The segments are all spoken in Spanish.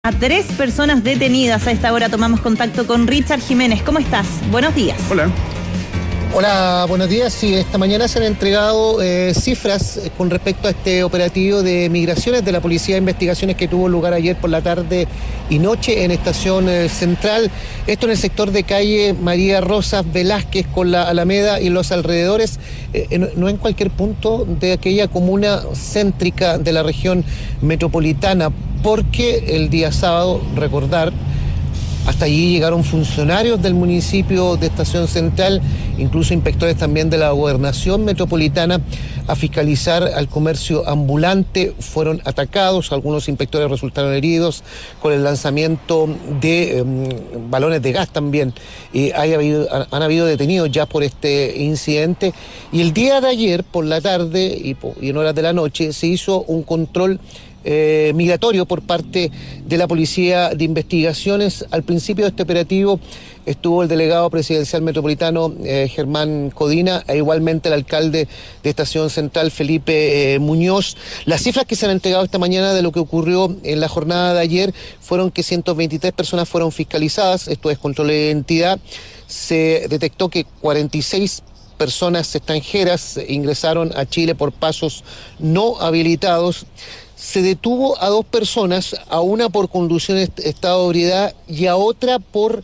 A 3 personas detenidas. A esta hora tomamos contacto con Richard Jiménez. ¿Cómo estás? Buenos días. Hola. Hola, buenos días. Sí, esta mañana se han entregado cifras con respecto a este operativo de migraciones de la Policía de Investigaciones que tuvo lugar ayer por la tarde y noche en Estación Central. Esto en el sector de calle María Rosas Velázquez con la Alameda y los alrededores, no en cualquier punto de aquella comuna céntrica de la región metropolitana, porque el día sábado, recordar, hasta allí llegaron funcionarios del municipio de Estación Central, incluso inspectores también de la gobernación metropolitana, a fiscalizar al comercio ambulante. Fueron atacados, algunos inspectores resultaron heridos con el lanzamiento de balones de gas también. Han habido detenidos ya por este incidente. Y el día de ayer, por la tarde y en horas de la noche, se hizo un control migratorio por parte de la Policía de Investigaciones. Al principio de este operativo estuvo el delegado presidencial metropolitano Germán Codina e igualmente el alcalde de Estación Central Felipe Muñoz. Las cifras que se han entregado esta mañana de lo que ocurrió en la jornada de ayer fueron que 123 personas fueron fiscalizadas, esto es control de identidad. Se detectó que 46 personas extranjeras ingresaron a Chile por pasos no habilitados. Se detuvo a 2 personas, a una por conducción en estado de ebriedad y a otra por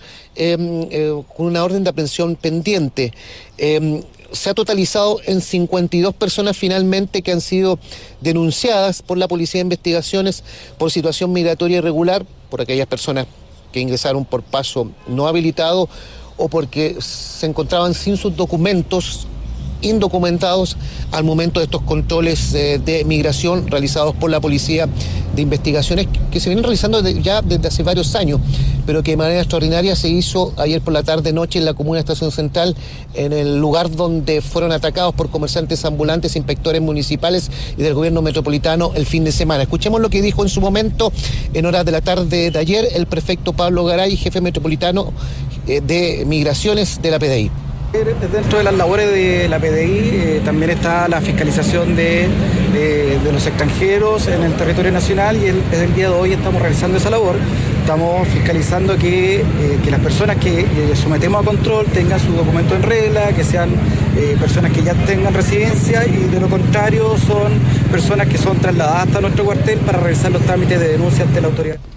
con una orden de aprehensión pendiente. Se ha totalizado en 52 personas finalmente que han sido denunciadas por la Policía de Investigaciones por situación migratoria irregular, por aquellas personas que ingresaron por paso no habilitado o porque se encontraban sin sus documentos, indocumentados al momento de estos controles de migración realizados por la Policía de Investigaciones, que se vienen realizando ya desde hace varios años, pero que de manera extraordinaria se hizo ayer por la tarde-noche en la comuna de Estación Central, en el lugar donde fueron atacados por comerciantes ambulantes, inspectores municipales y del gobierno metropolitano el fin de semana. Escuchemos lo que dijo en su momento, en horas de la tarde de ayer, el prefecto Pablo Garay, jefe metropolitano de migraciones de la PDI. Dentro de las labores de la PDI también está la fiscalización de los extranjeros en el territorio nacional, y desde el día de hoy estamos realizando esa labor. Estamos fiscalizando que las personas que sometemos a control tengan su documento en regla, que sean personas que ya tengan residencia, y de lo contrario son personas que son trasladadas hasta nuestro cuartel para realizar los trámites de denuncia ante la autoridad.